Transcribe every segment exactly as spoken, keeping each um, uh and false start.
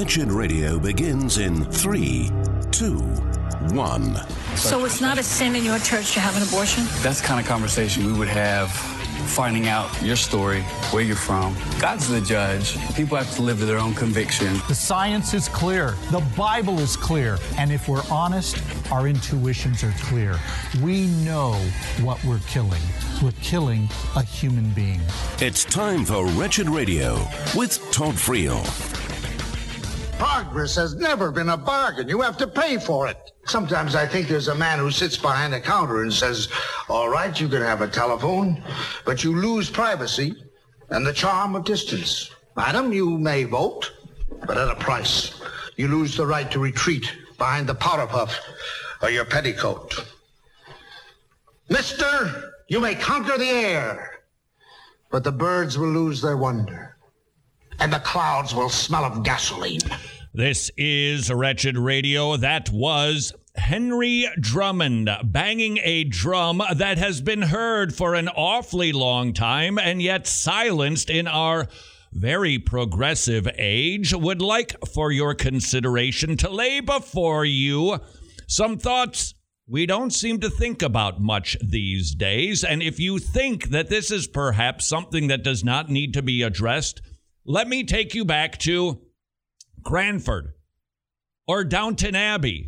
Wretched Radio begins in three, two, one. So it's not a sin in your church to have an abortion? That's the kind of conversation we would have, finding out your story, where you're from. God's the judge. People have to live to their own conviction. The science is clear. The Bible is clear. And if we're honest, our intuitions are clear. We know what we're killing. We're killing a human being. It's time for Wretched Radio with Todd Friel. Progress has never been a bargain. You have to pay for it. Sometimes I think there's a man who sits behind a counter and says, all right, you can have a telephone, but you lose privacy and the charm of distance. Madam, you may vote, but at a price. You lose the right to retreat behind the powder puff or your petticoat. Mister, you may conquer the air, but the birds will lose their wonder, and the clouds will smell of gasoline. This is Wretched Radio. That was Henry Drummond banging a drum that has been heard for an awfully long time and yet silenced in our very progressive age. Would like for your consideration to lay before you some thoughts we don't seem to think about much these days. And if you think that this is perhaps something that does not need to be addressed, let me take you back to Cranford or Downton Abbey.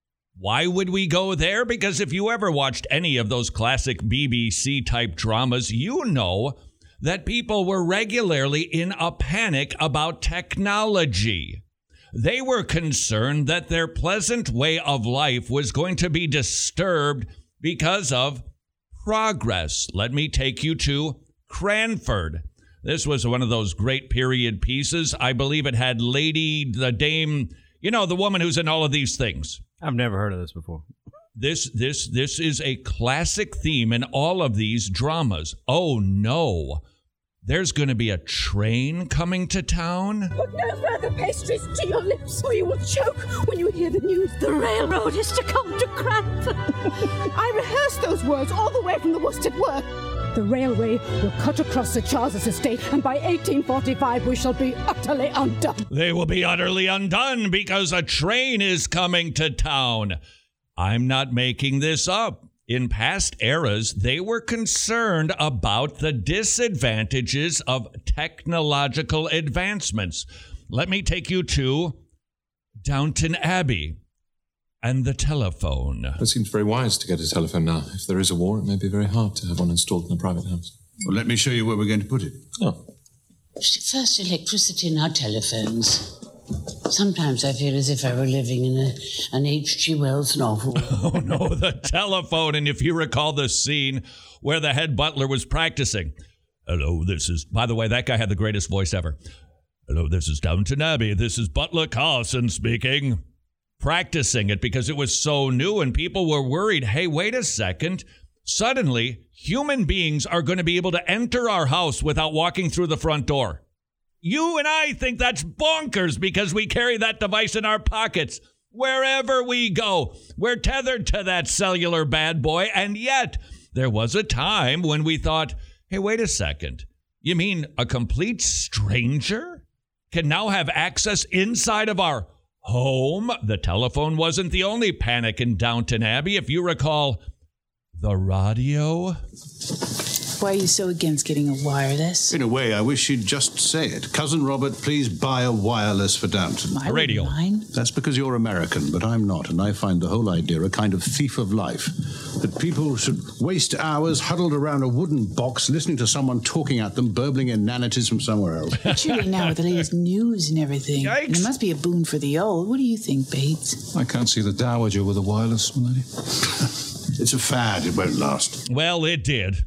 Why would we go there? Because if you ever watched any of those classic B B C-type dramas, you know that people were regularly in a panic about technology. They were concerned that their pleasant way of life was going to be disturbed because of progress. Let me take you to Cranford. This was one of those great period pieces. I believe it had Lady, the Dame, you know, the woman who's in all of these things. I've never heard of this before. This this this is a classic theme in all of these dramas. Oh, no. There's going to be a train coming to town. Put no further pastries to your lips, or you will choke when you hear the news. The railroad is to come to Cranford. I rehearsed those words all the way from the worsted work. The railway will cut across Sir Charles's estate, and by eighteen forty-five we shall be utterly undone. They will be utterly undone because a train is coming to town. I'm not making this up. In past eras, they were concerned about the disadvantages of technological advancements. Let me take you to Downton Abbey and the telephone. It seems very wise to get a telephone now. If there is a war, it may be very hard to have one installed in a private house. Well, let me show you where we're going to put it. Oh. First, electricity, now telephones. Sometimes I feel as if I were living in a, an H G Wells novel. Oh, no, the telephone. And if you recall the scene where the head butler was practicing. Hello, this is... By the way, that guy had the greatest voice ever. Hello, this is Downton Abbey. This is Butler Carson speaking. Practicing it because it was so new and people were worried. Hey, wait a second. Suddenly, human beings are going to be able to enter our house without walking through the front door. You and I think that's bonkers because we carry that device in our pockets wherever we go. We're tethered to that cellular bad boy. And yet there was a time when we thought, hey, wait a second. You mean a complete stranger can now have access inside of our home? The telephone wasn't the only panic in Downton Abbey. If you recall, the radio. Why are you so against getting a wireless? In a way, I wish you'd just say it. Cousin Robert, please buy a wireless for Downton. My a radio. Mine? That's because you're American, but I'm not, and I find the whole idea a kind of thief of life. That people should waste hours huddled around a wooden box listening to someone talking at them, burbling inanities from somewhere else. Particularly now with the latest news and everything. Yikes. And it must be a boon for the old. What do you think, Bates? I can't see the dowager with a wireless, lady. It's a fad. It won't last. Well, it did.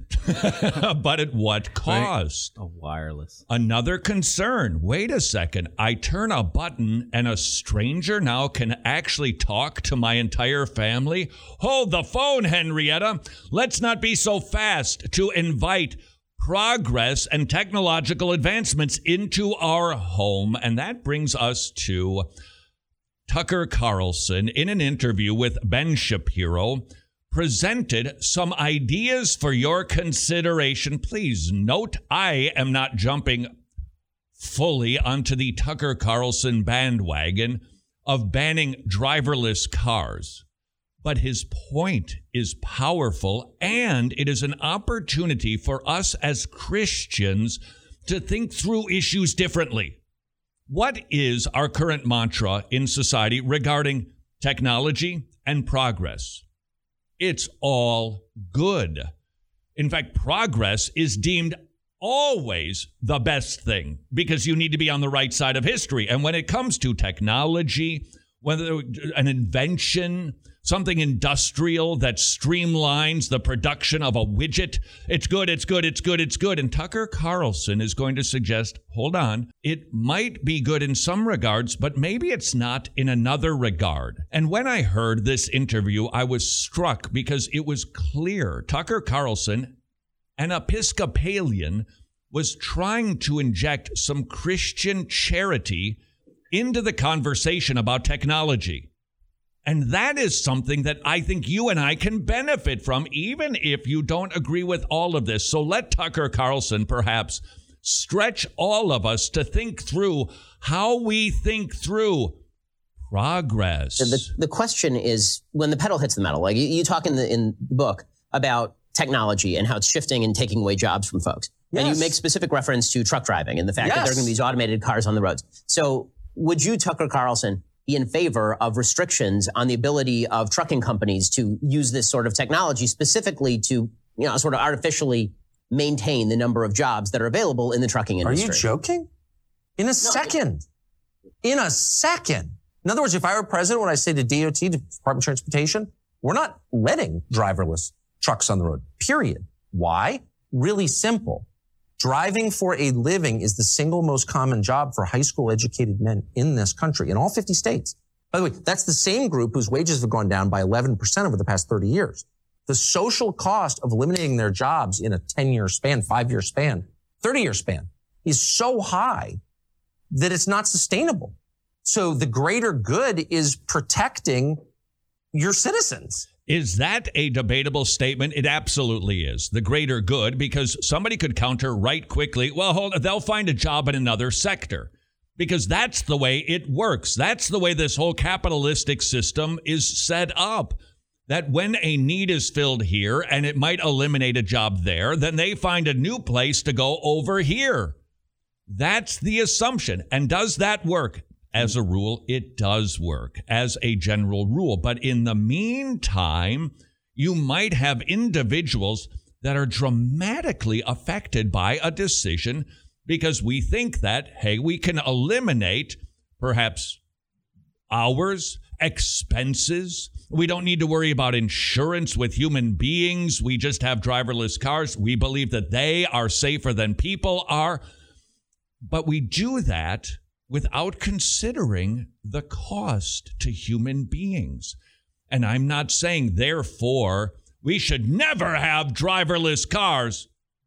But at what cost? A wireless. Another concern. Wait a second. I turn a button and a stranger now can actually talk to my entire family? Hold the phone, Henrietta. Let's not be so fast to invite progress and technological advancements into our home. And that brings us to Tucker Carlson in an interview with Ben Shapiro. Presented some ideas for your consideration. Please note, I am not jumping fully onto the Tucker Carlson bandwagon of banning driverless cars. But his point is powerful, and it is an opportunity for us as Christians to think through issues differently. What is our current mantra in society regarding technology and progress? It's all good. In fact, progress is deemed always the best thing because you need to be on the right side of history. And when it comes to technology, whether an invention, something industrial that streamlines the production of a widget, it's good, it's good, it's good, it's good. And Tucker Carlson is going to suggest, hold on, it might be good in some regards, but maybe it's not in another regard. And when I heard this interview, I was struck because it was clear Tucker Carlson, an Episcopalian, was trying to inject some Christian charity into the conversation about technology. And that is something that I think you and I can benefit from, even if you don't agree with all of this. So let Tucker Carlson perhaps stretch all of us to think through how we think through progress. The, the question is, when the pedal hits the metal, like you, you talk in the, in the book about technology and how it's shifting and taking away jobs from folks. Yes. And you make specific reference to truck driving and the fact yes. that there are going to be these automated cars on the roads. So would you, Tucker Carlson, be in favor of restrictions on the ability of trucking companies to use this sort of technology specifically to, you know, sort of artificially maintain the number of jobs that are available in the trucking industry? Are you joking? In a no. second. In a second. In other words, if I were president, when I say to D O T, to Department of Transportation, we're not letting driverless trucks on the road, period. Why? Really simple. Driving for a living is the single most common job for high school educated men in this country, in all fifty states. By the way, that's the same group whose wages have gone down by eleven percent over the past thirty years. The social cost of eliminating their jobs in a ten-year span, five-year span, thirty-year span is so high that it's not sustainable. So the greater good is protecting your citizens. Is that a debatable statement? It absolutely is. The greater good, because somebody could counter right quickly, well, hold on, they'll find a job in another sector, because that's the way it works. That's the way this whole capitalistic system is set up, that when a need is filled here and it might eliminate a job there, then they find a new place to go over here. That's the assumption. And does that work? As a rule, it does work as a general rule. But in the meantime, you might have individuals that are dramatically affected by a decision because we think that, hey, we can eliminate perhaps hours, expenses. We don't need to worry about insurance with human beings. We just have driverless cars. We believe that they are safer than people are. But we do that without considering the cost to human beings. And I'm not saying, therefore, we should never have driverless cars.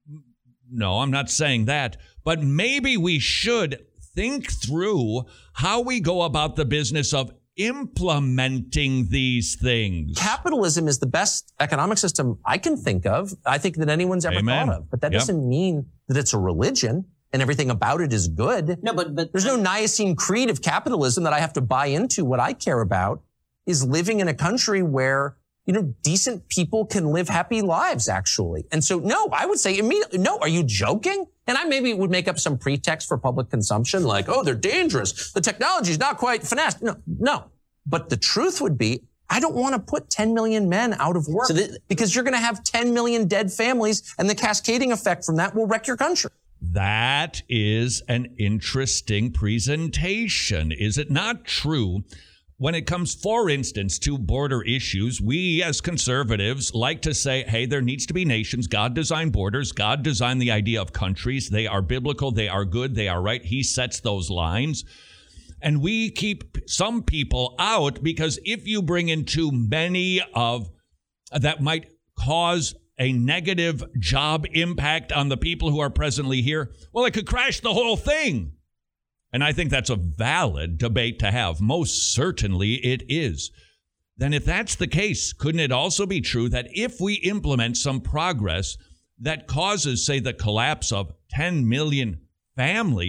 No, I'm not saying that. But maybe we should think through how we go about the business of implementing these things. Capitalism is the best economic system I can think of, I think, that anyone's ever Amen. thought of. But that Yep. doesn't mean that it's a religion and everything about it is good. No, but, but there's no Nicene Creed of capitalism that I have to buy into. What I care about is living in a country where, you know, decent people can live happy lives, actually. And so, no, I would say immediately, no, are you joking? And I maybe would make up some pretext for public consumption, like, oh, they're dangerous. The technology is not quite finessed. No, no. But the truth would be, I don't want to put ten million men out of work so th- because you're going to have ten million dead families, and the cascading effect from that will wreck your country. That is an interesting presentation. Is it not true? When it comes, for instance, to border issues, we as conservatives like to say, hey, there needs to be nations. God designed borders. God designed the idea of countries. They are biblical. They are good. They are right. He sets those lines. And we keep some people out because if you bring in too many of that might cause a negative job impact on the people who are presently here, well, it could crash the whole thing. And I think that's a valid debate to have. Most certainly it is. Then if that's the case, couldn't it also be true that if we implement some progress that causes, say, the collapse of ten million families,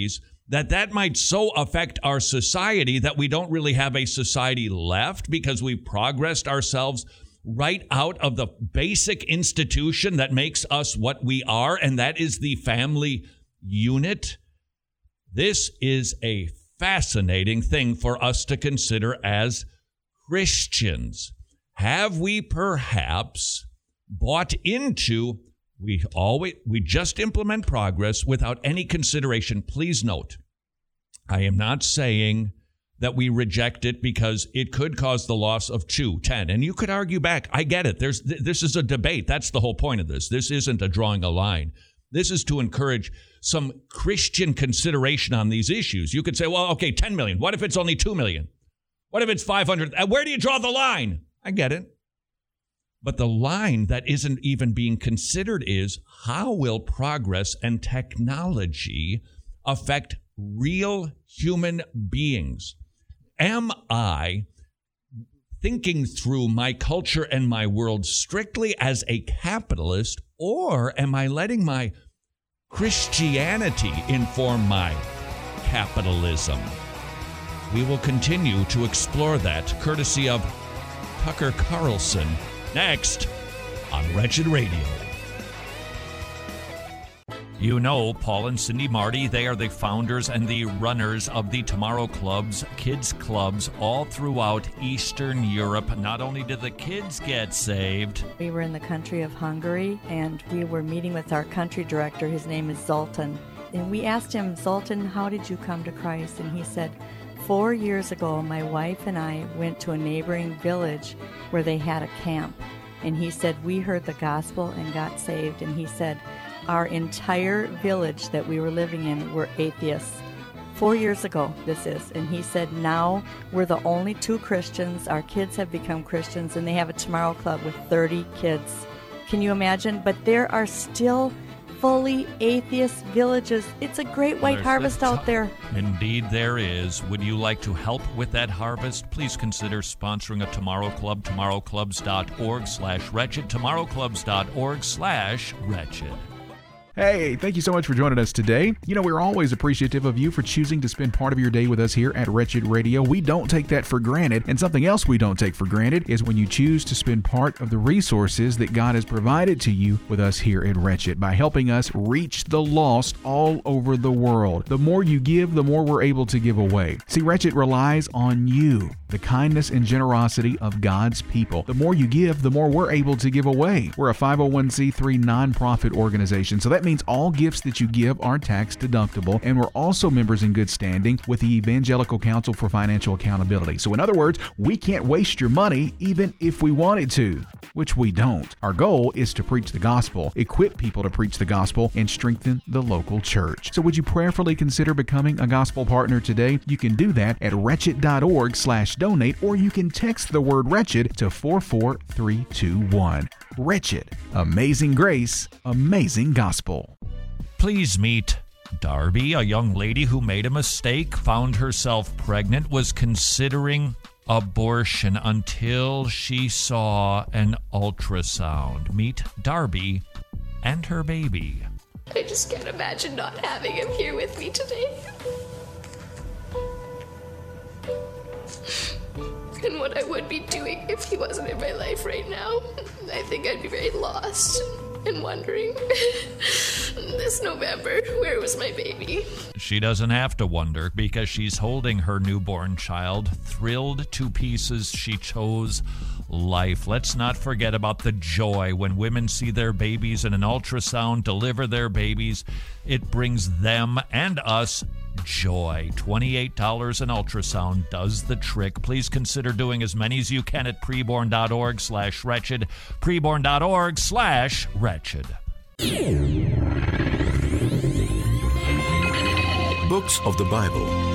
that that might so affect our society that we don't really have a society left because we've progressed ourselves right out of the basic institution that makes us what we are, and that is the family unit. This is a fascinating thing for us to consider as Christians. Have we perhaps bought into we always we just implement progress without any consideration? Please note, I am not saying that we reject it because it could cause the loss of two, ten. And you could argue back. I get it. There's this is a debate. That's the whole point of this. This isn't a drawing a line. This is to encourage some Christian consideration on these issues. You could say, well, okay, ten million. What if it's only two million? What if it's five hundred? Where do you draw the line? I get it. But the line that isn't even being considered is, how will progress and technology affect real human beings? Am I thinking through my culture and my world strictly as a capitalist, or am I letting my Christianity inform my capitalism? We will continue to explore that, courtesy of Tucker Carlson, next on Wretched Radio. You know Paul and Cindy Marty. They are the founders and the runners of the Tomorrow Clubs, kids clubs, all throughout Eastern Europe. Not only did the kids get saved. We were in the country of Hungary, and we were meeting with our country director. His name is Zoltan. And we asked him, Zoltan, how did you come to Christ? And he said, four years ago, my wife and I went to a neighboring village where they had a camp. And he said, we heard the gospel and got saved. And he said, our entire village that we were living in were atheists. Four years ago, this is. And he said, now we're the only two Christians. Our kids have become Christians, and they have a Tomorrow Club with thirty kids. Can you imagine? But there are still fully atheist villages. It's a great white There's harvest the t- out there. Indeed there is. Would you like to help with that harvest? Please consider sponsoring a Tomorrow Club, tomorrowclubs.org slash wretched, tomorrowclubs.org slash wretched. Hey, thank you so much for joining us today. You know, we're always appreciative of you for choosing to spend part of your day with us here at Wretched Radio. We don't take that for granted. And something else we don't take for granted is when you choose to spend part of the resources that God has provided to you with us here at Wretched by helping us reach the lost all over the world. The more you give, the more we're able to give away. See, Wretched relies on you, the kindness and generosity of God's people. The more you give, the more we're able to give away. We're a five oh one c three nonprofit organization, so that means all gifts that you give are tax deductible, and we're also members in good standing with the Evangelical Council for Financial Accountability. So in other words, we can't waste your money even if we wanted to, which we don't. Our goal is to preach the gospel, equip people to preach the gospel, and strengthen the local church. So would you prayerfully consider becoming a gospel partner today? You can do that at wretched.org slash donate, or you can text the word wretched to four four three two one. Wretched. Amazing grace, amazing gospel. Please meet Darby, a young lady who made a mistake, found herself pregnant, was considering abortion until she saw an ultrasound. Meet Darby and her baby. I just can't imagine not having him here with me today. And what I would be doing if he wasn't in my life right now. I think I'd be very lost and wondering, this November, where was my baby? She doesn't have to wonder because she's holding her newborn child, thrilled to pieces she chose life. Let's not forget about the joy when women see their babies in an ultrasound, deliver their babies. It brings them and us joy. twenty-eight dollars an ultrasound does the trick. Please consider doing as many as you can at preborn.org slash wretched, preborn.org slash wretched. Books of the Bible.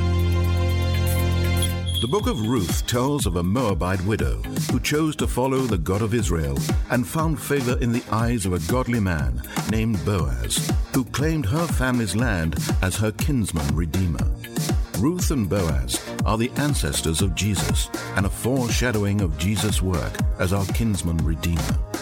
The book of Ruth tells of a Moabite widow who chose to follow the God of Israel and found favor in the eyes of a godly man named Boaz, who claimed her family's land as her kinsman redeemer. Ruth and Boaz are the ancestors of Jesus and a foreshadowing of Jesus' work as our kinsman redeemer.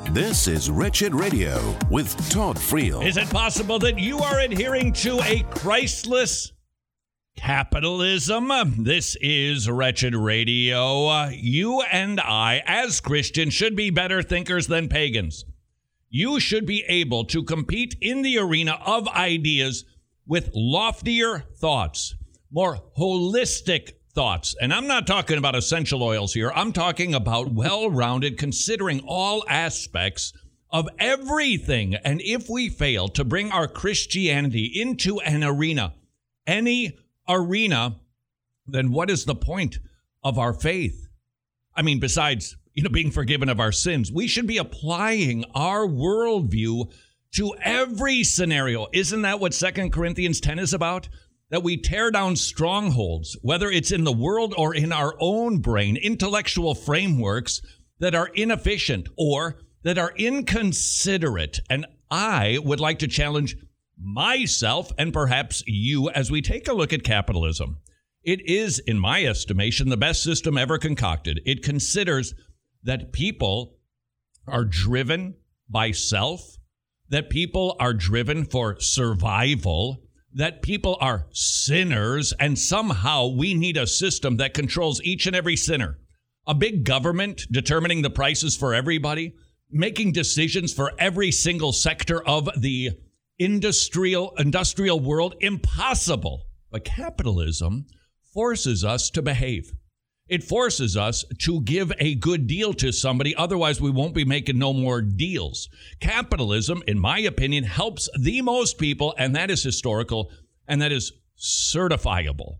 This is Wretched Radio with Todd Friel. Is it possible that you are adhering to a Christless capitalism? This is Wretched Radio. Uh, you and I, as Christians, should be better thinkers than pagans. You should be able to compete in the arena of ideas with loftier thoughts, more holistic thoughts. And I'm not talking about essential oils here. I'm talking about well-rounded, considering all aspects of everything. And if we fail to bring our Christianity into an arena, any arena, then what is the point of our faith? I mean, besides, you know, being forgiven of our sins, we should be applying our worldview to every scenario. Isn't that what Second Corinthians ten is about? That we tear down strongholds, whether it's in the world or in our own brain, intellectual frameworks that are inefficient or that are inconsiderate. And I would like to challenge myself and perhaps you as we take a look at capitalism. It is, in my estimation, the best system ever concocted. It considers that people are driven by self, that people are driven for survival, that people are sinners, and somehow we need a system that controls each and every sinner. A big government determining the prices for everybody, making decisions for every single sector of the industrial industrial world. Impossible. But capitalism forces us to behave. It forces us to give a good deal to somebody. Otherwise, we won't be making no more deals. Capitalism, in my opinion, helps the most people, and that is historical, and that is certifiable.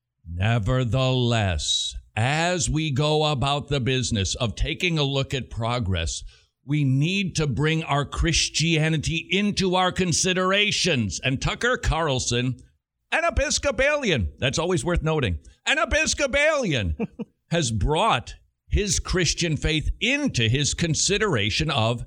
Nevertheless, as we go about the business of taking a look at progress, we need to bring our Christianity into our considerations. And Tucker Carlson, an Episcopalian, that's always worth noting, an Episcopalian has brought his Christian faith into his consideration of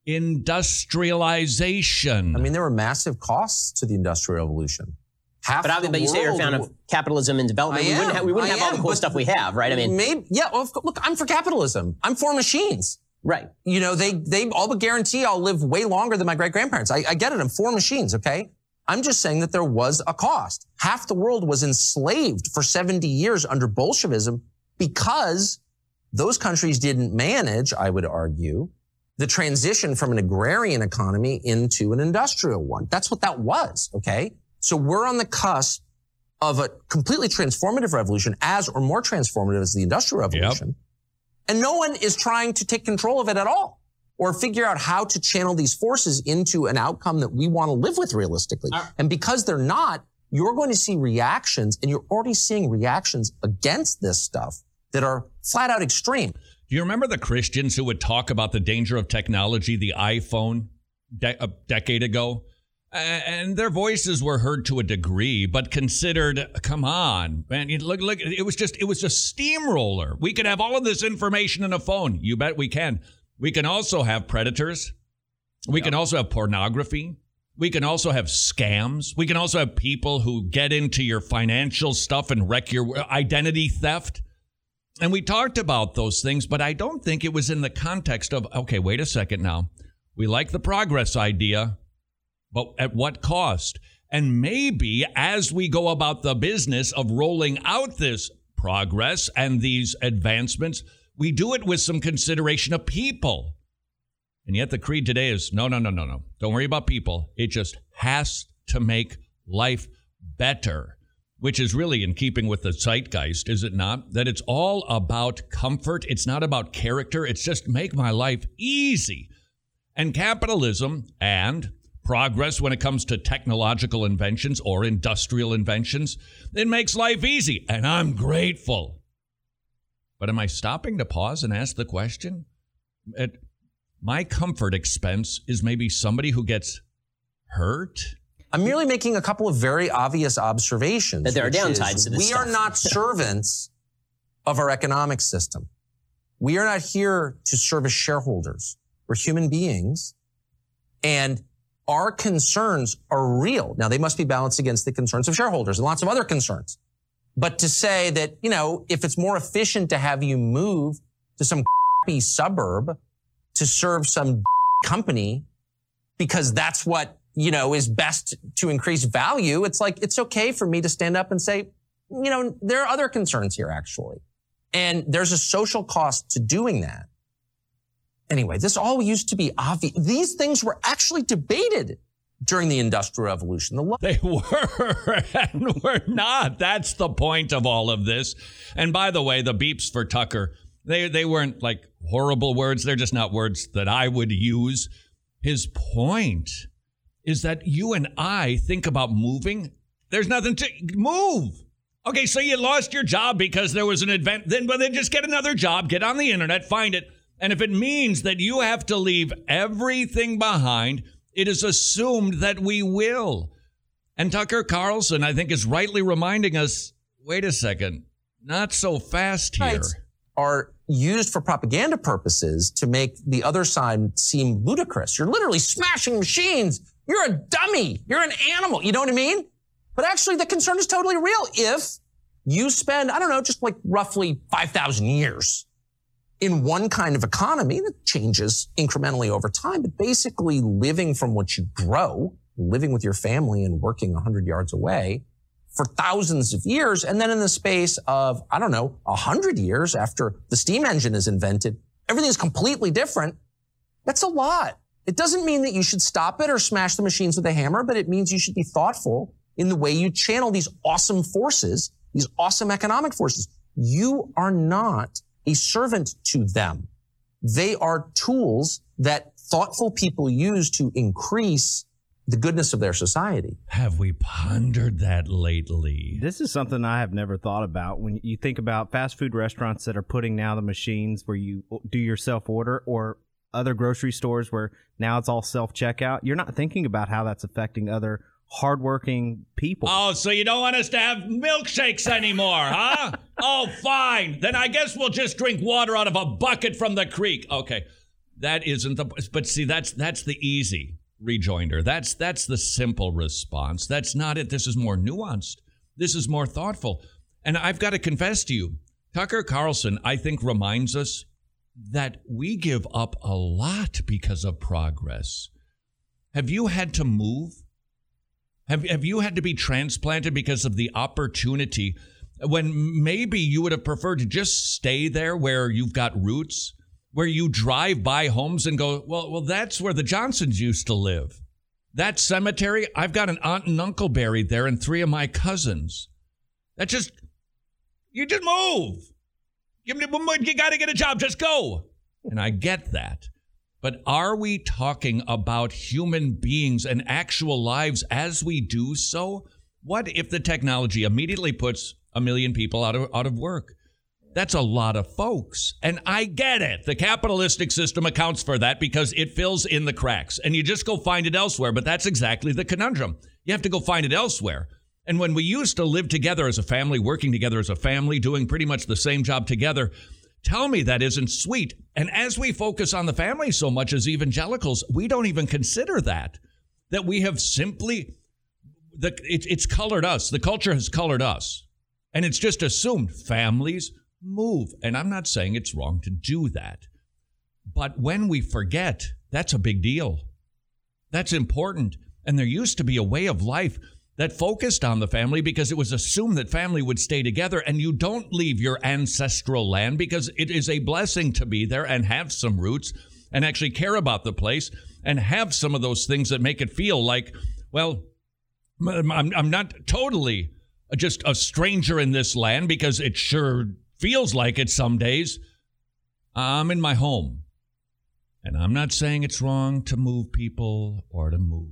industrialization. I mean, there were massive costs to the Industrial Revolution. Half but, the but you say you're a fan world, of capitalism and development. I we am, wouldn't have, we wouldn't I have all am, the cool stuff we have, right? I mean, maybe, yeah. Well, look, I'm for capitalism. I'm for machines. Right. You know, they they all but guarantee I'll live way longer than my great grandparents. I, I get it. I'm for machines. Okay. I'm just saying that there was a cost. Half the world was enslaved for seventy years under Bolshevism because those countries didn't manage, I would argue, the transition from an agrarian economy into an industrial one. That's what that was. Okay. So we're on the cusp of a completely transformative revolution, as or more transformative as the Industrial Revolution. Yep. And no one is trying to take control of it at all or figure out how to channel these forces into an outcome that we want to live with realistically. Uh, and because they're not, you're going to see reactions, and you're already seeing reactions against this stuff that are flat out extreme. Do you remember the Christians who would talk about the danger of technology, the iPhone, de- a decade ago? And their voices were heard to a degree, but considered, come on, man, you look, look, it was just, it was a steamroller. We could have all of this information in a phone. You bet we can. We can also have predators. We yep. can also have pornography. We can also have scams. We can also have people who get into your financial stuff and wreck your identity theft. And we talked about those things, but I don't think it was in the context of, okay, wait a second now. We like the progress idea. But at what cost? And maybe as we go about the business of rolling out this progress and these advancements, we do it with some consideration of people. And yet the creed today is, no, no, no, no, no. Don't worry about people. It just has to make life better, which is really in keeping with the zeitgeist, is it not? That it's all about comfort. It's not about character. It's just make my life easy. And capitalism and progress when it comes to technological inventions or industrial inventions, it makes life easy, and I'm grateful. But am I stopping to pause and ask the question? At my comfort expense is maybe somebody who gets hurt? I'm merely making a couple of very obvious observations. That there are downsides to this We stuff. are not servants of our economic system. We are not here to serve as shareholders. We're human beings, and our concerns are real. Now, they must be balanced against the concerns of shareholders and lots of other concerns. But to say that, you know, if it's more efficient to have you move to some crappy suburb to serve some company because that's what, you know, is best to increase value. It's like, it's okay for me to stand up and say, you know, there are other concerns here, actually. And there's a social cost to doing that. Anyway, this all used to be obvious. These things were actually debated during the Industrial Revolution. The lo- they were and were not. That's the point of all of this. And by the way, the beeps for Tucker, they, they weren't like horrible words. They're just not words that I would use. His point is that you and I think about moving. There's nothing to move. Okay, so you lost your job because there was an event. Then, well, then just get another job, get on the internet, find it. And if it means that you have to leave everything behind, it is assumed that we will. And Tucker Carlson, I think, is rightly reminding us, wait a second, not so fast here. Right. Are used for propaganda purposes to make the other side seem ludicrous. You're literally smashing machines. You're a dummy. You're an animal. You know what I mean? But actually, the concern is totally real. If you spend, I don't know, just like roughly five thousand years in one kind of economy that changes incrementally over time, but basically living from what you grow, living with your family and working one hundred yards away for thousands of years. And then in the space of, I don't know, one hundred years after the steam engine is invented, everything is completely different. That's a lot. It doesn't mean that you should stop it or smash the machines with a hammer, but it means you should be thoughtful in the way you channel these awesome forces, these awesome economic forces. You are not a servant to them. They are tools that thoughtful people use to increase the goodness of their society. Have we pondered that lately? This is something I have never thought about. When you think about fast food restaurants that are putting now the machines where you do your self-order, or other grocery stores where now it's all self-checkout, you're not thinking about how that's affecting other hardworking people. Oh, so you don't want us to have milkshakes anymore, huh? Oh, fine. Then I guess we'll just drink water out of a bucket from the creek. Okay, that isn't the... But see, that's that's the easy rejoinder. That's that's the simple response. That's not it. This is more nuanced. This is more thoughtful. And I've got to confess to you, Tucker Carlson, I think, reminds us that we give up a lot because of progress. Have you had to move? Have have you had to be transplanted because of the opportunity when maybe you would have preferred to just stay there where you've got roots, where you drive by homes and go, well, well, that's where the Johnsons used to live. That cemetery, I've got an aunt and uncle buried there and three of my cousins. That just, you just move. You, you got to get a job, just go. And I get that. But are we talking about human beings and actual lives as we do so? What if the technology immediately puts a million people out of, out of work? That's a lot of folks. And I get it. The capitalistic system accounts for that because it fills in the cracks. And you just go find it elsewhere. But that's exactly the conundrum. You have to go find it elsewhere. And when we used to live together as a family, working together as a family, doing pretty much the same job together, tell me that isn't sweet. And as we focus on the family so much as evangelicals, we don't even consider that, that we have simply, the, it, it's colored us. The culture has colored us. And it's just assumed families move. And I'm not saying it's wrong to do that. But when we forget, that's a big deal. That's important. And there used to be a way of life that focused on the family because it was assumed that family would stay together, and you don't leave your ancestral land because it is a blessing to be there and have some roots and actually care about the place and have some of those things that make it feel like, well, I'm, I'm not totally just a stranger in this land because it sure feels like it some days. I'm in my home, and I'm not saying it's wrong to move people or to move.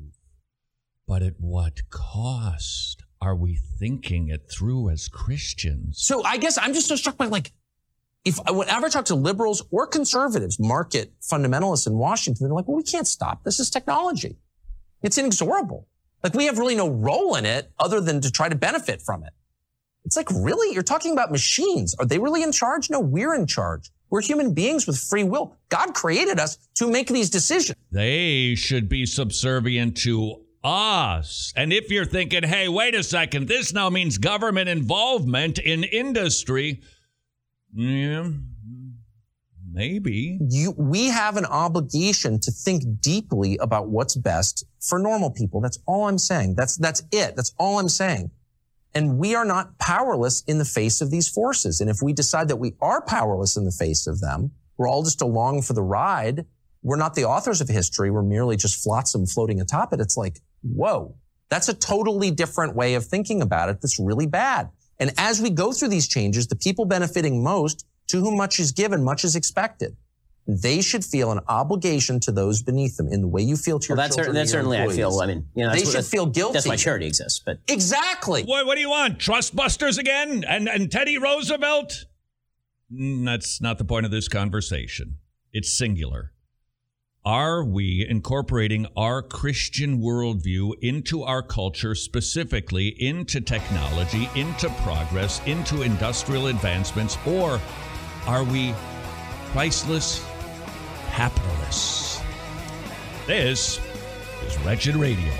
But at what cost are we thinking it through as Christians? So I guess I'm just so struck by, like, if whenever I talk to liberals or conservatives, market fundamentalists in Washington, they're like, well, we can't stop. This is technology. It's inexorable. Like, we have really no role in it other than to try to benefit from it. It's like, really? You're talking about machines. Are they really in charge? No, we're in charge. We're human beings with free will. God created us to make these decisions. They should be subservient to us. And if you're thinking, hey, wait a second, this now means government involvement in industry. Yeah, Maybe. You, we have an obligation to think deeply about what's best for normal people. That's all I'm saying. That's, that's it. That's all I'm saying. And we are not powerless in the face of these forces. And if we decide that we are powerless in the face of them, we're all just along for the ride. We're not the authors of history. We're merely just flotsam floating atop it. It's like, whoa, that's a totally different way of thinking about it. That's really bad. And as we go through these changes, the people benefiting most, to whom much is given, much is expected. They should feel an obligation to those beneath them in the way you feel to your well, that's children. That's certainly, I feel, I mean, you know, they should what, feel guilty. That's why charity exists, but. Exactly. What, what do you want? Trust busters again? And, and Teddy Roosevelt? Mm, that's not the point of this conversation. It's singular. Are we incorporating our Christian worldview into our culture, specifically into technology, into progress, into industrial advancements, or are we priceless capitalists? This is Wretched Radio.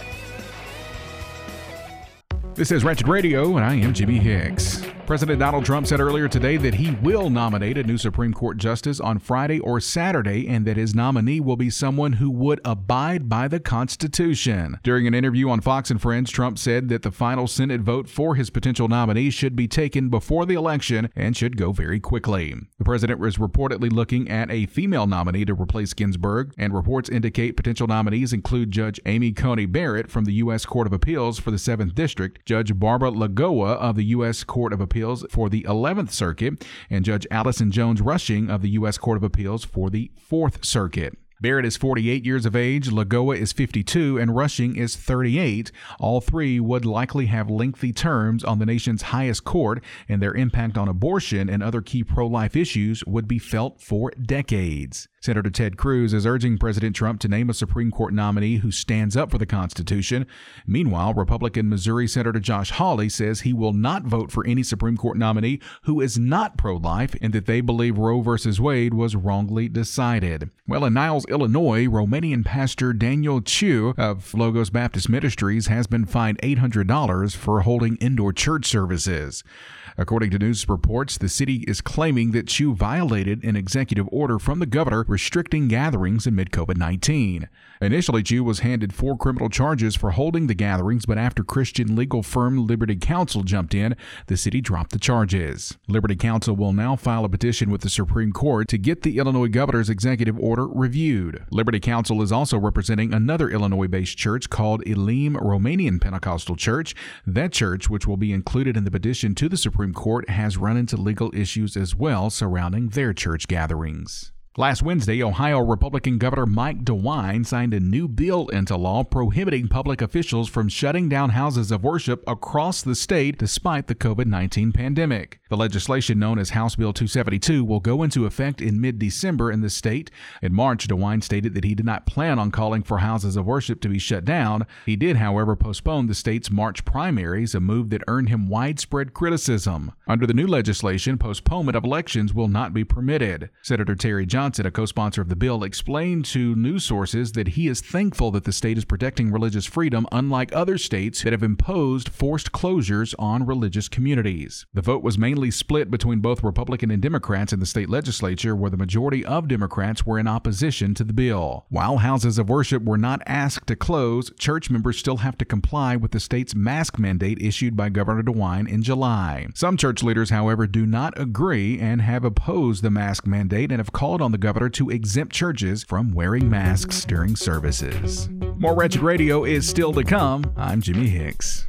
This is Wretched Radio, and I am Jimmy Hicks. President Donald Trump said earlier today that he will nominate a new Supreme Court justice on Friday or Saturday, and that his nominee will be someone who would abide by the Constitution. During an interview on Fox and Friends, Trump said that the final Senate vote for his potential nominee should be taken before the election and should go very quickly. The president was reportedly looking at a female nominee to replace Ginsburg, and reports indicate potential nominees include Judge Amy Coney Barrett from the U S Court of Appeals for the seventh District, Judge Barbara Lagoa of the U S Court of Appeals for the eleventh Circuit, and Judge Allison Jones Rushing of the U S Court of Appeals for the fourth Circuit. Barrett is forty-eight years of age, Lagoa is fifty-two, and Rushing is thirty-eight. All three would likely have lengthy terms on the nation's highest court, and their impact on abortion and other key pro-life issues would be felt for decades. Senator Ted Cruz is urging President Trump to name a Supreme Court nominee who stands up for the Constitution. Meanwhile, Republican Missouri Senator Josh Hawley says he will not vote for any Supreme Court nominee who is not pro-life and that they believe Roe versus Wade was wrongly decided. Well, in Niles, Illinois, Romanian pastor Daniel Chu of Logos Baptist Ministries has been fined eight hundred dollars for holding indoor church services. According to news reports, the city is claiming that Chu violated an executive order from the governor restricting gatherings amid COVID nineteen. Initially, Chu was handed four criminal charges for holding the gatherings, but after Christian legal firm Liberty Counsel jumped in, the city dropped the charges. Liberty Counsel will now file a petition with the Supreme Court to get the Illinois governor's executive order reviewed. Liberty Counsel is also representing another Illinois-based church called Elim Romanian Pentecostal Church. That church, which will be included in the petition to the Supreme Court, has run into legal issues as well surrounding their church gatherings. Last Wednesday, Ohio Republican Governor Mike DeWine signed a new bill into law prohibiting public officials from shutting down houses of worship across the state despite the COVID nineteen pandemic. The legislation, known as House Bill two seventy-two, will go into effect in mid-December in the state. In March, DeWine stated that he did not plan on calling for houses of worship to be shut down. He did, however, postpone the state's March primaries, a move that earned him widespread criticism. Under the new legislation, postponement of elections will not be permitted. Senator Terry Johnson, a co-sponsor of the bill, explained to news sources that he is thankful that the state is protecting religious freedom, unlike other states that have imposed forced closures on religious communities. The vote was mainly split between both Republican and Democrats in the state legislature, where the majority of Democrats were in opposition to the bill. While houses of worship were not asked to close, church members still have to comply with the state's mask mandate issued by Governor DeWine in July. Some church leaders, however, do not agree and have opposed the mask mandate and have called on the governor to exempt churches from wearing masks during services. More Wretched Radio is still to come. I'm Jimmy Hicks.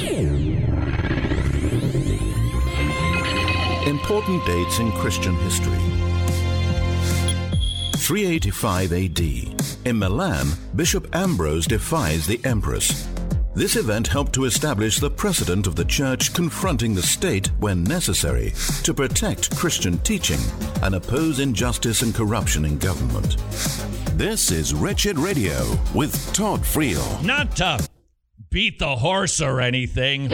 Important dates in Christian history. three eighty-five A D. In Milan, Bishop Ambrose defies the empress. This event helped to establish the precedent of the church confronting the state when necessary to protect Christian teaching and oppose injustice and corruption in government. This is Wretched Radio with Todd Friel. Not to beat the horse or anything.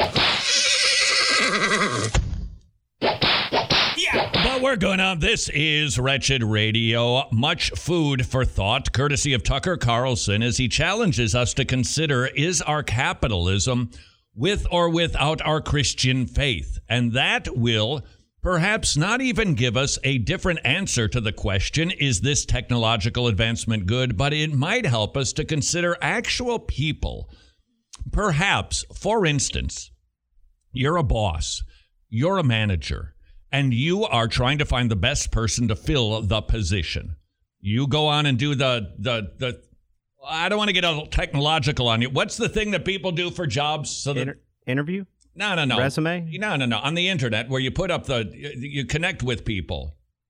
Yeah, but we're going on. This is Wretched Radio. Much food for thought, courtesy of Tucker Carlson, as he challenges us to consider, is our capitalism with or without our Christian faith? And that will Perhaps not even give us a different answer to the question, is this technological advancement good? But it might help us to consider actual people. Perhaps, for instance, you're a boss, you're a manager, and you are trying to find the best person to fill the position. You go on and do the, the, the, I don't want to get all technological on you. What's the thing that people do for jobs? So that, Inter- interview? No, no, no. Resume? No, no, no. On the internet where you put up the, you connect with people.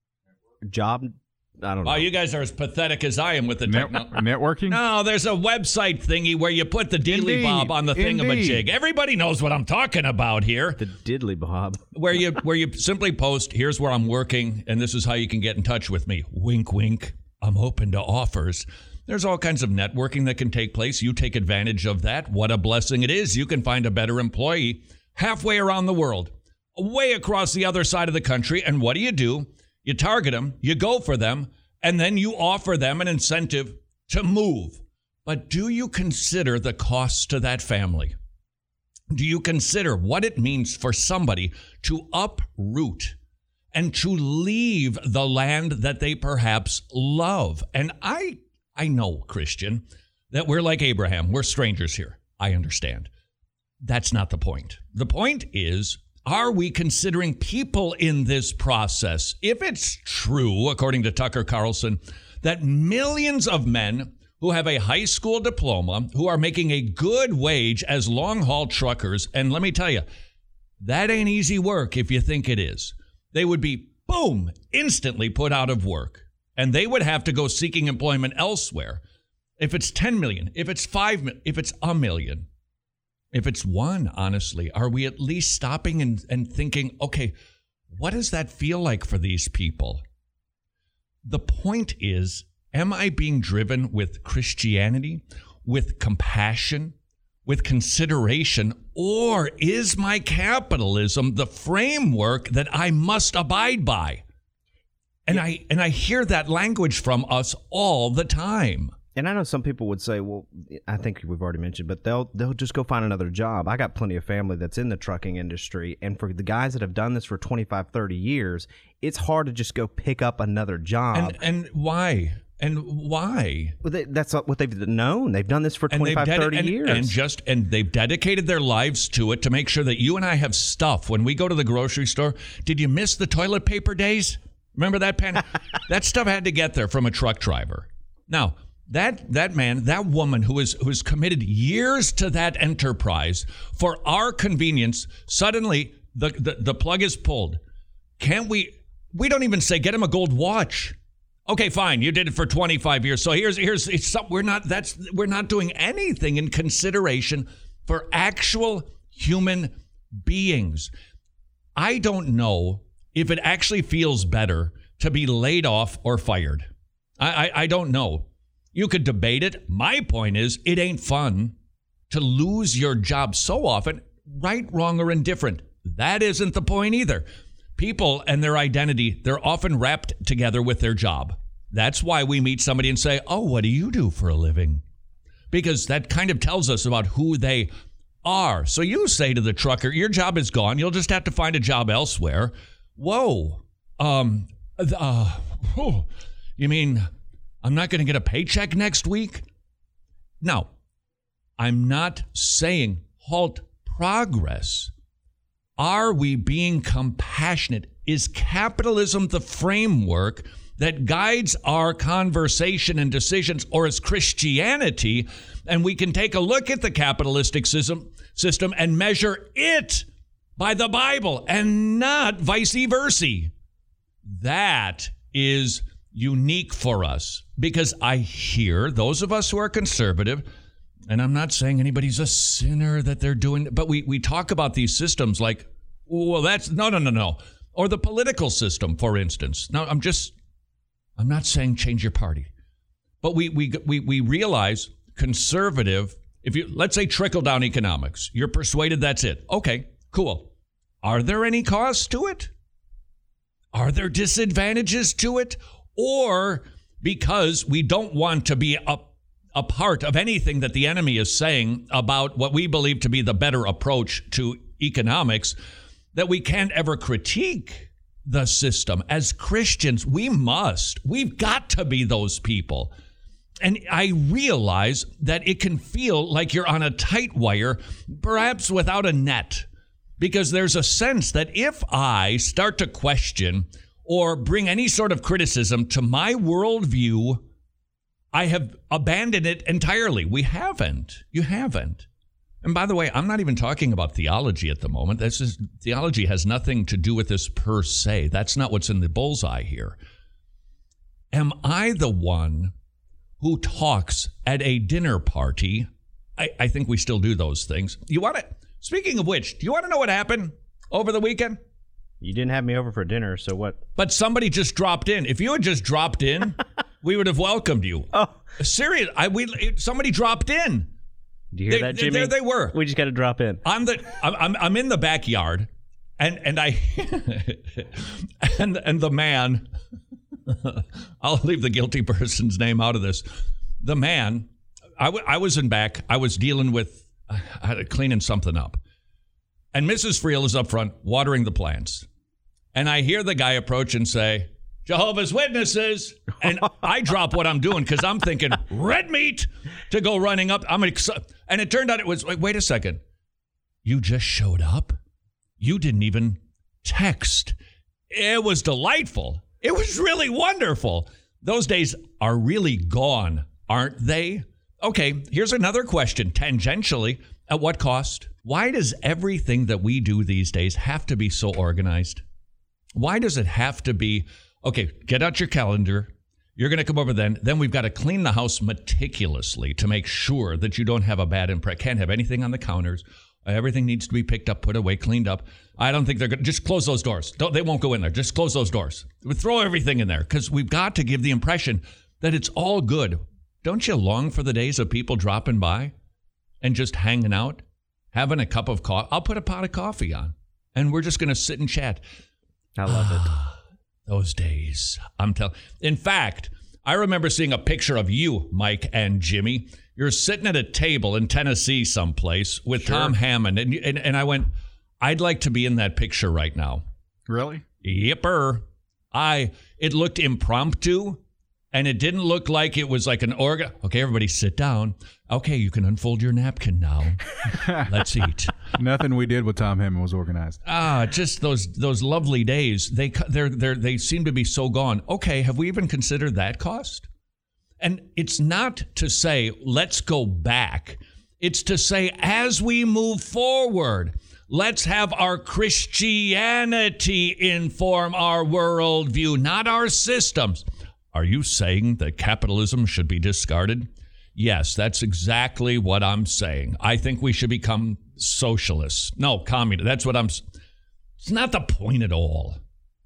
Job? I don't know. Oh, you guys are as pathetic as I am with the Net- technology. networking? No, there's a website thingy where you put the deedly bob on the thingamajig. Everybody knows what I'm talking about here. The diddly bob. Where you where you simply post, here's where I'm working, and this is how you can get in touch with me. Wink, wink. I'm open to offers. There's all kinds of networking that can take place. You take advantage of that. What a blessing it is. You can find a better employee halfway around the world, way across the other side of the country. And what do you do? You target them, you go for them, and then you offer them an incentive to move. But do you consider the costs to that family? Do you consider what it means for somebody to uproot and to leave the land that they perhaps love? And I I know, Christian, that we're like Abraham. We're strangers here. I understand. That's not the point. The point is, are we considering people in this process? If it's true, according to Tucker Carlson, that millions of men who have a high school diploma, who are making a good wage as long-haul truckers, and let me tell you, that ain't easy work if you think it is. They would be, boom, instantly put out of work. And they would have to go seeking employment elsewhere. If it's ten million, if it's five million, if it's a million, if it's one, honestly, are we at least stopping and, and thinking, okay, what does that feel like for these people? The point is, am I being driven with Christianity, with compassion, with consideration, or is my capitalism the framework that I must abide by? And I and I hear that language from us all the time. And I know some people would say, well, I think we've already mentioned, but they'll they'll just go find another job. I got plenty of family that's in the trucking industry. And for the guys that have done this for twenty-five, thirty years, it's hard to just go pick up another job. And, and why? And why? Well, they, that's what they've known. They've done this for twenty-five, dedi- thirty and, years. And just and they've dedicated their lives to it to make sure that you and I have stuff. When we go to the grocery store, did you miss the toilet paper days? Remember that pen? That stuff had to get there from a truck driver. Now, that that man, that woman who is who is committed years to that enterprise for our convenience, suddenly the, the, the plug is pulled. Can't we we don't even say get him a gold watch. Okay, fine, you did it for twenty-five years. So here's here's it's some, we're not that's we're not doing anything in consideration for actual human beings. I don't know if it actually feels better to be laid off or fired. I, I, I don't know. You could debate it. My point is, it ain't fun to lose your job so often, right, wrong, or indifferent. That isn't the point either. People and their identity, they're often wrapped together with their job. That's why we meet somebody and say, oh, what do you do for a living? Because that kind of tells us about who they are. So you say to the trucker, your job is gone. You'll just have to find a job elsewhere. Whoa. Um, uh, oh, you mean I'm not going to get a paycheck next week? No, I'm not saying halt progress. Are we being compassionate? Is capitalism the framework that guides our conversation and decisions, or is Christianity? And we can take a look at the capitalistic system, system and measure it by the Bible and not vice versa. That is unique for us, because I hear those of us who are conservative, and I'm not saying anybody's a sinner that they're doing, but we, we talk about these systems like, well, that's no, no, no, no. Or the political system, for instance. Now, I'm just, I'm not saying change your party, but we, we, we, we realize conservative, if you, let's say trickle down economics, you're persuaded that's it. Okay. Cool. Are there any costs to it? Are there disadvantages to it? Or because we don't want to be a, a part of anything that the enemy is saying about what we believe to be the better approach to economics, that we can't ever critique the system. As Christians, we must. We've got to be those people. And I realize that it can feel like you're on a tight wire, perhaps without a net, because there's a sense that if I start to question or bring any sort of criticism to my worldview, I have abandoned it entirely. We haven't. You haven't. And by the way, I'm not even talking about theology at the moment. This is, theology has nothing to do with this per se. That's not what's in the bullseye here. Am I the one who talks at a dinner party? I, I think we still do those things. You want to, speaking of which, do you want to know what happened over the weekend? You didn't have me over for dinner, so what? But somebody just dropped in. If you had just dropped in, we would have welcomed you. Oh, serious? I we somebody dropped in. Do you hear they, that, Jimmy? There they were. We just got to drop in. I'm the I'm I'm in the backyard, and and I and and the man. I'll leave the guilty person's name out of this. The man, I, w- I was in back. I was dealing with, I had to cleaning something up. And Missus Friel is up front watering the plants. And I hear the guy approach and say, Jehovah's Witnesses. And I drop what I'm doing because I'm thinking, red meat, to go running up. I'm ex- And it turned out it was, wait, wait a second. You just showed up? You didn't even text. It was delightful. It was really wonderful. Those days are really gone, aren't they? Okay, here's another question, tangentially. At what cost? Why does everything that we do these days have to be so organized? Why does it have to be, okay, get out your calendar. You're going to come over then. Then we've got to clean the house meticulously to make sure that you don't have a bad impression. Can't have anything on the counters. Everything needs to be picked up, put away, cleaned up. I don't think they're going to just close those doors. Don't, they won't go in there. Just close those doors. We throw everything in there because we've got to give the impression that it's all good. Don't you long for the days of people dropping by and just hanging out, having a cup of coffee? I'll put a pot of coffee on and we're just going to sit and chat. I love it. Those days. I'm telling. In fact, I remember seeing a picture of you, Mike and Jimmy. You're sitting at a table in Tennessee someplace with sure. Tom Hammond. And, and and I went, I'd like to be in that picture right now. Really? Yipper. I, it looked impromptu and it didn't look like it was like an organ. Okay, everybody sit down. Okay, you can unfold your napkin now. Let's eat. Nothing we did with Tom Hammond was organized. Ah, just those those lovely days. They they're they they seem to be so gone. Okay, have we even considered that cost? And it's not to say, let's go back. It's to say, as we move forward, let's have our Christianity inform our worldview, not our systems. Are you saying that capitalism should be discarded? Yes, that's exactly what I'm saying. I think we should become socialists. No, communists. That's what I'm... It's not the point at all.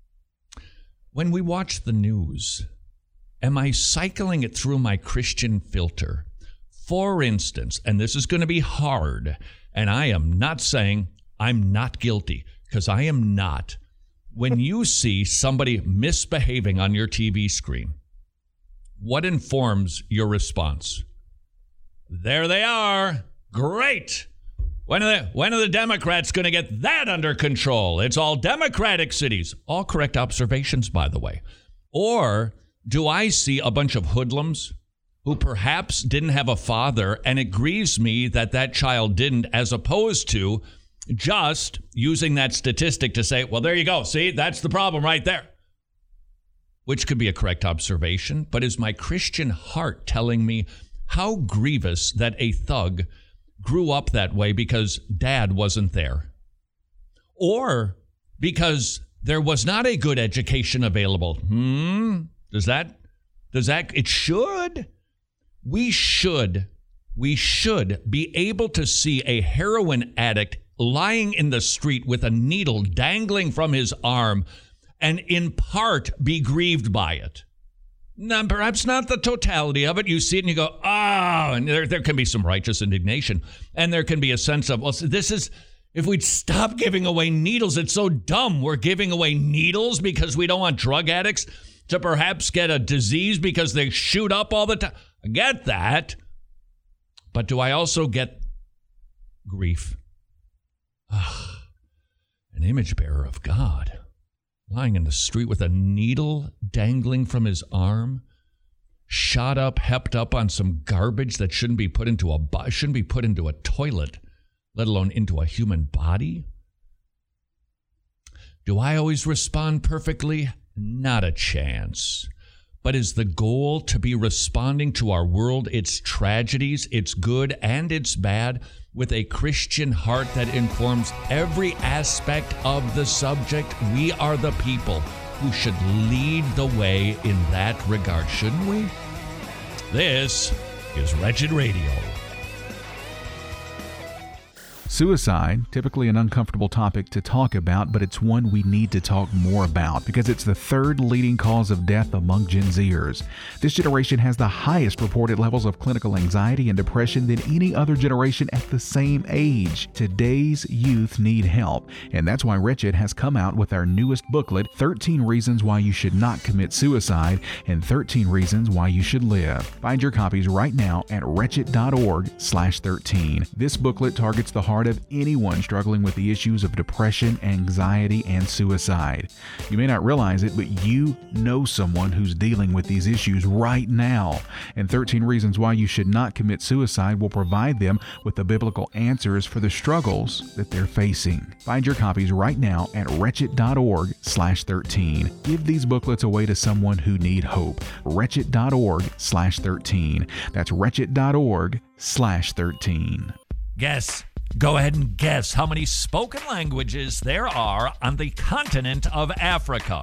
When we watch the news... Am I cycling it through my Christian filter? For instance, and this is going to be hard, and I am not saying I'm not guilty, because I am not. When you see somebody misbehaving on your T V screen, what informs your response? There they are. Great. When are the, when are the Democrats going to get that under control? It's all Democratic cities. All correct observations, by the way. Or... do I see a bunch of hoodlums who perhaps didn't have a father, and it grieves me that that child didn't, as opposed to just using that statistic to say, well, there you go. See, that's the problem right there. Which could be a correct observation, but is my Christian heart telling me how grievous that a thug grew up that way because dad wasn't there? Or because there was not a good education available? Hmm? Does that, does that, it should. We should, we should be able to see a heroin addict lying in the street with a needle dangling from his arm and in part be grieved by it. Now, perhaps not the totality of it. You see it and you go, oh, and there, there can be some righteous indignation. And there can be a sense of, well, so this is, if we'd stop giving away needles, it's so dumb. We're giving away needles because we don't want drug addicts to perhaps get a disease because they shoot up all the time. I get that. But do I also get grief? An image bearer of God. lying in the street with a needle dangling from his arm, shot up, hepped up on some garbage that shouldn't be put into a shouldn't be put into a toilet, let alone into a human body. Do I always respond perfectly? Not a chance. But is the goal to be responding to our world, its tragedies, its good and its bad, with a Christian heart that informs every aspect of the subject? We are the people who should lead the way in that regard, shouldn't we? This is Wretched Radio. Suicide, typically an uncomfortable topic to talk about, but it's one we need to talk more about because it's the third leading cause of death among Gen Zers. This generation has the highest reported levels of clinical anxiety and depression than any other generation at the same age. Today's youth need help, and that's why Wretched has come out with our newest booklet, thirteen Reasons Why You Should Not Commit Suicide and thirteen Reasons Why You Should Live. Find your copies right now at wretched.org slash 13. This booklet targets the heart of anyone struggling with the issues of depression, anxiety, and suicide. You may not realize it, but you know someone who's dealing with these issues right now. And thirteen Reasons Why You Should Not Commit Suicide will provide them with the biblical answers for the struggles that they're facing. Find your copies right now at wretched.org slash 13. Give these booklets away to someone who need hope. wretched.org slash 13. That's wretched.org slash 13. Guess. Go ahead and guess how many spoken languages there are on the continent of Africa.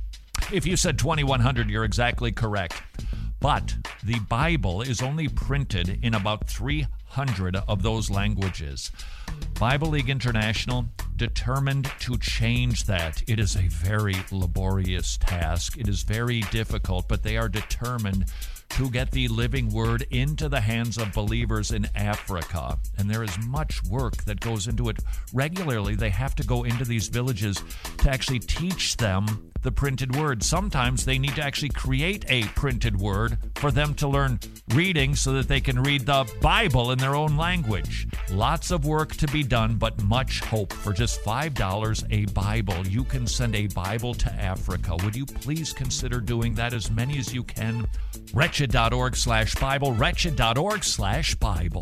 If you said twenty-one hundred, you're exactly correct. But the Bible is only printed in about three hundred of those languages. Bible League International determined to change that. It is a very laborious task. It is very difficult, but they are determined to get the living word into the hands of believers in Africa. And there is much work that goes into it. Regularly, they have to go into these villages to actually teach them the printed word. Sometimes they need to actually create a printed word for them to learn reading so that they can read the Bible in their own language. Lots of work to be done, but much hope. For just five dollars a Bible, you can send a Bible to Africa. Would you please consider doing that? As many as you can. Wretched.org slash Bible. Wretched.org slash Bible.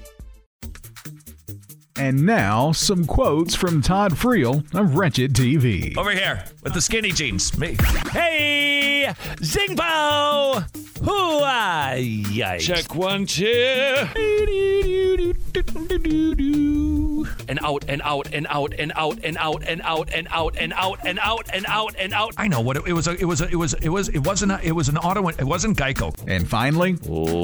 And now, some quotes from Todd Friel of Wretched T V. Over here, with the skinny jeans. Me. Hey! Zingbo! Hoo-ah! Yikes. Check one, two. And out, and out, and out, and out, and out, and out, and out, and out, and out, and out, and out. I know what it, it was. A, it was. A, it was. It was. It wasn't. A, it was an auto. It wasn't Geico. And finally,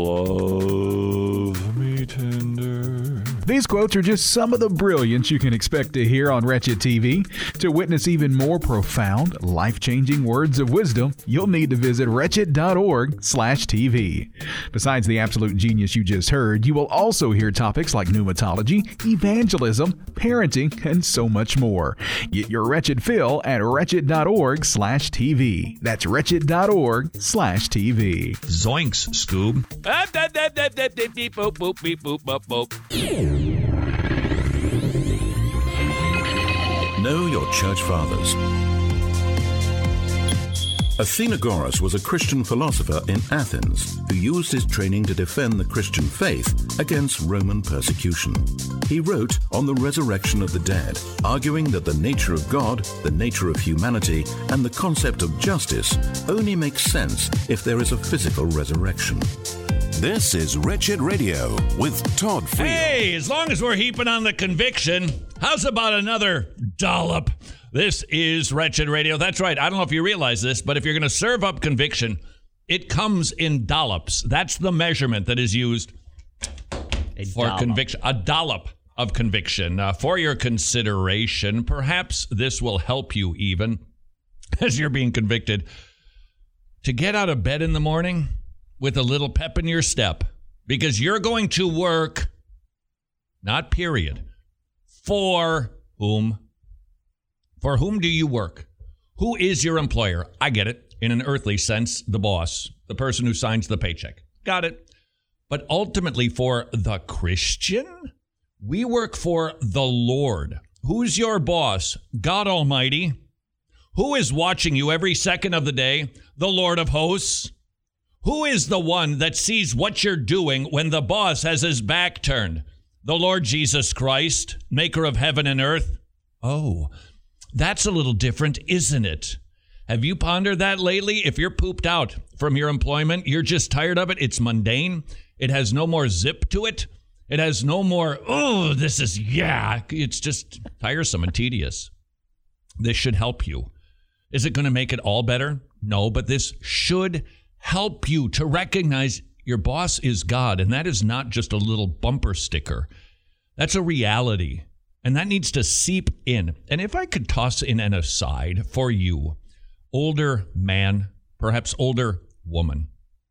love me tender. These quotes are just some of the brilliance you can expect to hear on Wretched T V. To witness even more profound, life-changing words of wisdom, you'll need to visit wretched.org slash TV. Besides the absolute genius you just heard, you will also hear topics like pneumatology, evangelism, parenting, and so much more. Get your Wretched fill at wretched.org slash TV. That's wretched.org slash TV. Zoinks, Scoob. Know your church fathers. Athenagoras was a Christian philosopher in Athens who used his training to defend the Christian faith against Roman persecution. He wrote on the resurrection of the dead, arguing that the nature of God, the nature of humanity, and the concept of justice only makes sense if there is a physical resurrection. This is Wretched Radio with Todd Friel. Hey, as long as we're heaping on the conviction, how's about another dollop? This is Wretched Radio. That's right. I don't know if you realize this, but if you're going to serve up conviction, it comes in dollops. That's the measurement that is used a for dollop. conviction. A dollop of conviction. Uh, for your consideration, perhaps this will help you even as you're being convicted to get out of bed in the morning with a little pep in your step, because you're going to work, not period, for whom? For whom do you work? Who is your employer? I get it. In an earthly sense, the boss, the person who signs the paycheck. Got it. But ultimately for the Christian, we work for the Lord. Who's your boss? God Almighty. Who is watching you every second of the day? The Lord of hosts. Who is the one that sees what you're doing when the boss has his back turned? The Lord Jesus Christ, maker of heaven and earth. Oh, that's a little different, isn't it? Have you pondered that lately? If you're pooped out from your employment, you're just tired of it, it's mundane, it has no more zip to it, it has no more, oh, this is, yeah, it's just tiresome and tedious. This should help you. Is it going to make it all better? No, but this should help you to recognize your boss is God, and that is not just a little bumper sticker. That's a reality, and that needs to seep in. And if I could toss in an aside for you, older man, perhaps older woman,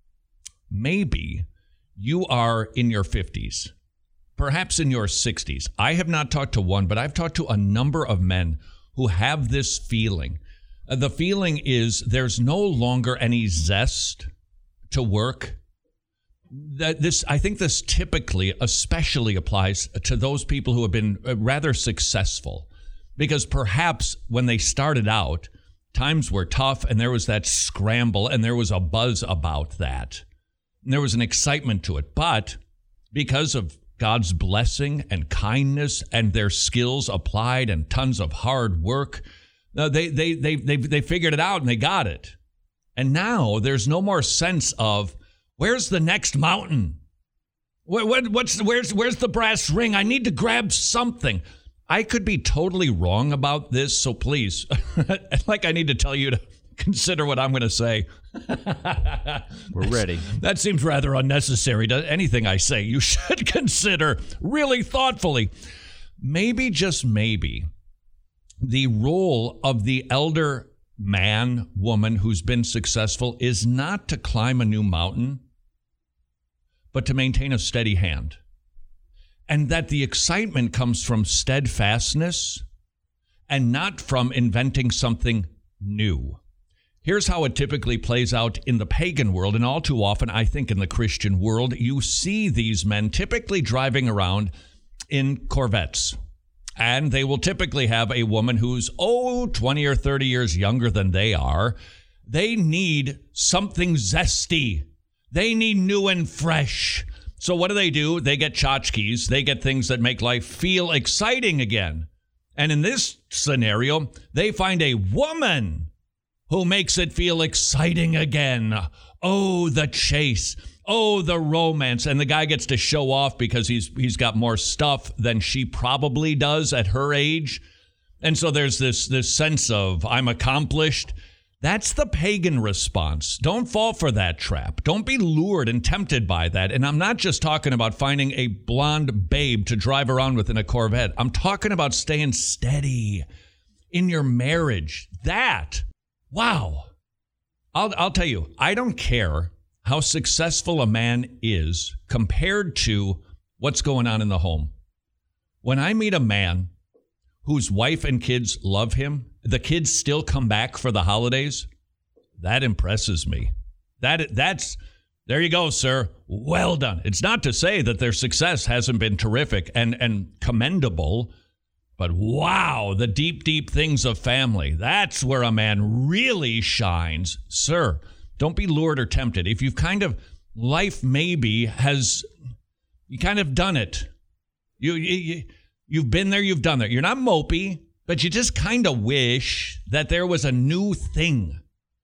maybe you are in your fifties, perhaps in your sixties. I have not talked to one, but I've talked to a number of men who have this feeling. Uh, the feeling is there's no longer any zest to work. That this, I think this typically, especially applies to those people who have been rather successful, because perhaps when they started out, times were tough and there was that scramble and there was a buzz about that. And there was an excitement to it. But because of God's blessing and kindness and their skills applied and tons of hard work, uh, they, they, they, they, they figured it out and they got it. And now there's no more sense of, where's the next mountain? What, what, what's, where's, where's the brass ring? I need to grab something. I could be totally wrong about this, so please, like I need to tell you to consider what I'm going to say. We're ready. That seems rather unnecessary to anything I say. You should consider really thoughtfully. Maybe, just maybe, the role of the elder man, woman who's been successful is not to climb a new mountain, but to maintain a steady hand. And that the excitement comes from steadfastness and not from inventing something new. Here's how it typically plays out in the pagan world, and all too often, I think, in the Christian world. You see these men typically driving around in Corvettes, and they will typically have a woman who's, oh, twenty or thirty years younger than they are. They need something zesty. They need new and fresh. So what do they do? They get tchotchkes. They get things that make life feel exciting again. And in this scenario, they find a woman who makes it feel exciting again. Oh, the chase. Oh, the romance. And the guy gets to show off because he's he's got more stuff than she probably does at her age. And so there's this, this sense of, I'm accomplished. That's the pagan response. Don't fall for that trap. Don't be lured and tempted by that. And I'm not just talking about finding a blonde babe to drive around with in a Corvette. I'm talking about staying steady in your marriage. That, wow. I'll, I'll tell you, I don't care how successful a man is compared to what's going on in the home. When I meet a man whose wife and kids love him, the kids still come back for the holidays, that impresses me. That that's, there you go, sir. Well done. It's not to say that their success hasn't been terrific and, and commendable, but wow, the deep, deep things of family. That's where a man really shines. Sir, don't be lured or tempted. If you've kind of, life maybe has, you kind of done it. You, you, you've been there, you've done that. You're not mopey, but you just kind of wish that there was a new thing.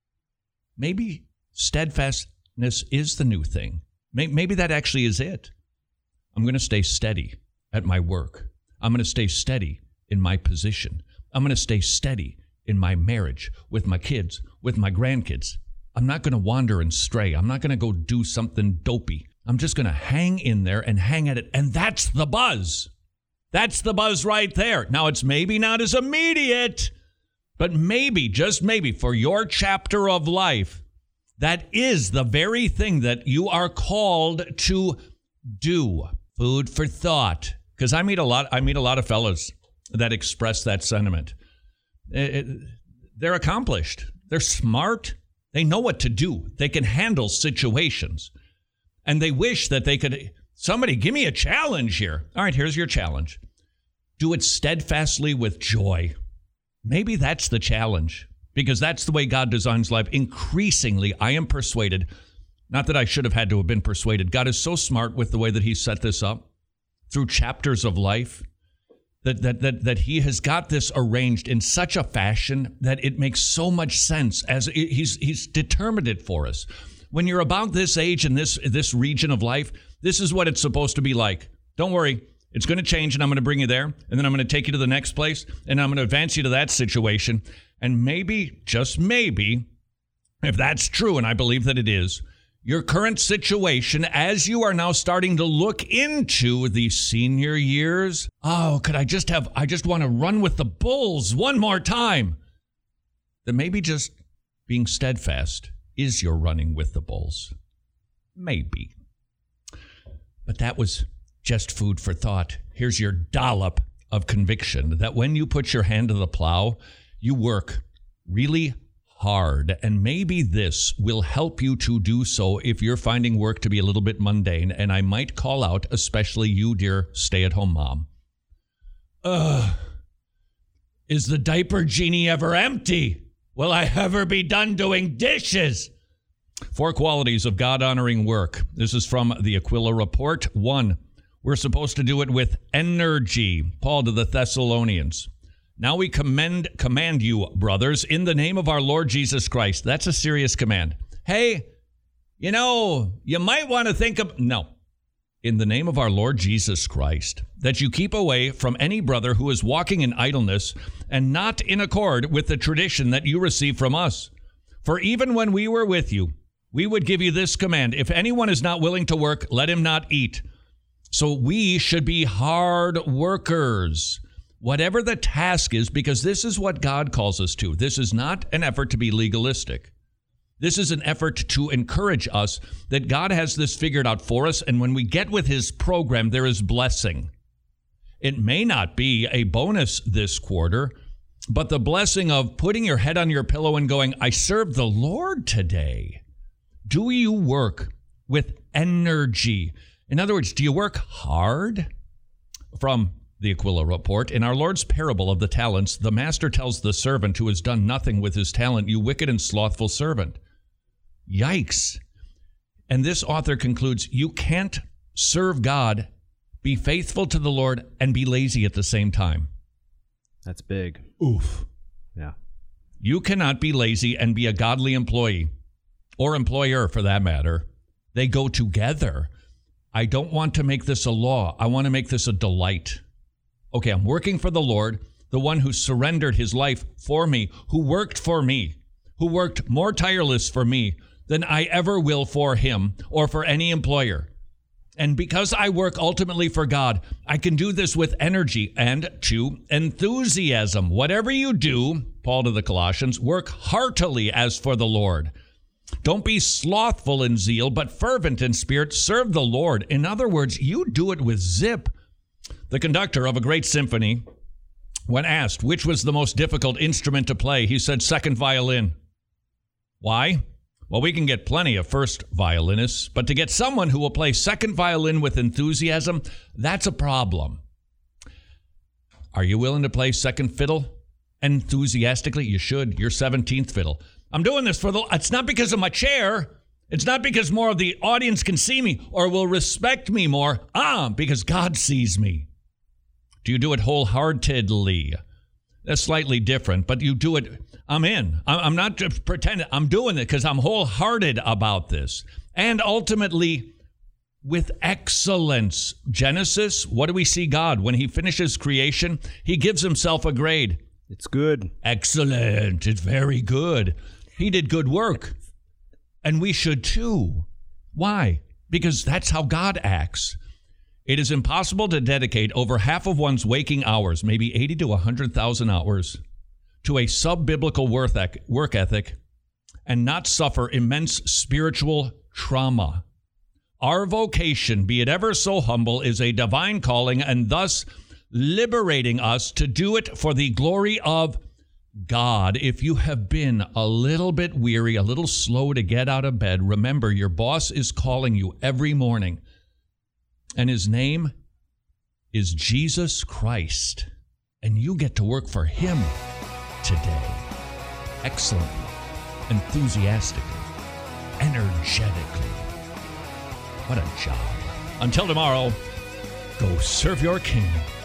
Maybe steadfastness is the new thing. Maybe that actually is it. I'm going to stay steady at my work. I'm going to stay steady in my position. I'm going to stay steady in my marriage, with my kids, with my grandkids. I'm not going to wander and stray. I'm not going to go do something dopey. I'm just going to hang in there and hang at it. And that's the buzz. That's the buzz right there. Now, it's maybe not as immediate, but maybe, just maybe, for your chapter of life, that is the very thing that you are called to do. Food for thought. Because I meet a lot, I meet a lot of fellas that express that sentiment. It, it, they're accomplished. They're smart. They know what to do. They can handle situations. And they wish that they could, somebody give me a challenge here. All right, here's your challenge. Do it steadfastly with joy. Maybe that's the challenge. because that's the way God designs life. Increasingly, I am persuaded, not that I should have had to have been persuaded. God is so smart with the way that he set this up through chapters of life, that, that, that, that he has got this arranged in such a fashion that it makes so much sense as it, he's, he's determined it for us. When you're about this age and this, this region of life, this is what it's supposed to be like. Don't worry. It's going to change, and I'm going to bring you there, and then I'm going to take you to the next place, and I'm going to advance you to that situation. And maybe, just maybe, if that's true, and I believe that it is, your current situation, as you are now starting to look into the senior years, oh, could I just have, I just want to run with the bulls one more time. Then maybe just being steadfast is your running with the bulls. Maybe. But that was just food for thought. Here's your dollop of conviction that when you put your hand to the plow, you work really hard, and maybe this will help you to do so if you're finding work to be a little bit mundane. And I might call out, especially you, dear stay-at-home mom. Ugh. Is the diaper genie ever empty? Will I ever be done doing dishes? Four qualities of God-honoring work. This is from the Aquila Report. One, we're supposed to do it with energy. Paul to the Thessalonians. Now we commend, command you, brothers, in the name of our Lord Jesus Christ. That's a serious command. Hey, you know, you might want to think of... No. In the name of our Lord Jesus Christ, that you keep away from any brother who is walking in idleness and not in accord with the tradition that you received from us. For even when we were with you, we would give you this command. If anyone is not willing to work, let him not eat. So we should be hard workers, whatever the task is, because this is what God calls us to. This is not an effort to be legalistic. This is an effort to encourage us that God has this figured out for us, and when we get with his program, there is blessing. It may not be a bonus this quarter, but the blessing of putting your head on your pillow and going, I serve the Lord today. Do you work with energy? In other words, do you work hard? From the Aquila Report, in our Lord's parable of the talents, the master tells the servant who has done nothing with his talent, you wicked and slothful servant. Yikes. And this author concludes, you can't serve God, be faithful to the Lord, and be lazy at the same time. That's big. Oof. Yeah. You cannot be lazy and be a godly employee, or employer for that matter. They go together. I don't want to make this a law. I want to make this a delight. Okay, I'm working for the Lord, the one who surrendered his life for me, who worked for me, who worked more tireless for me than I ever will for him or for any employer. And because I work ultimately for God, I can do this with energy and to enthusiasm. Whatever you do, Paul to the Colossians, work heartily as for the Lord. Don't be slothful in zeal, but fervent in spirit. Serve the Lord. In other words, you do it with zip. The conductor of a great symphony, when asked which was the most difficult instrument to play, he said second violin. Why? Well, we can get plenty of first violinists, but to get someone who will play second violin with enthusiasm, that's a problem. Are you willing to play second fiddle enthusiastically? You should. You're seventeenth fiddle. I'm doing this for the... It's not because of my chair. It's not because more of the audience can see me or will respect me more. Ah, because God sees me. Do you do it wholeheartedly? That's slightly different, but you do it. I'm in. I'm not just pretending. I'm doing it because I'm wholehearted about this. And ultimately, with excellence. Genesis, what do we see God? When he finishes creation, he gives himself a grade. It's good. Excellent. It's very good. He did good work. And we should too. Why? Because that's how God acts. It is impossible to dedicate over half of one's waking hours, maybe eighty to one hundred thousand hours, to a sub-biblical work ethic and not suffer immense spiritual trauma. Our vocation, be it ever so humble, is a divine calling and thus liberating us to do it for the glory of God. If you have been a little bit weary, a little slow to get out of bed, remember your boss is calling you every morning. And his name is Jesus Christ. And you get to work for him today. excellently, enthusiastically, energetically. What a job. Until tomorrow, go serve your king.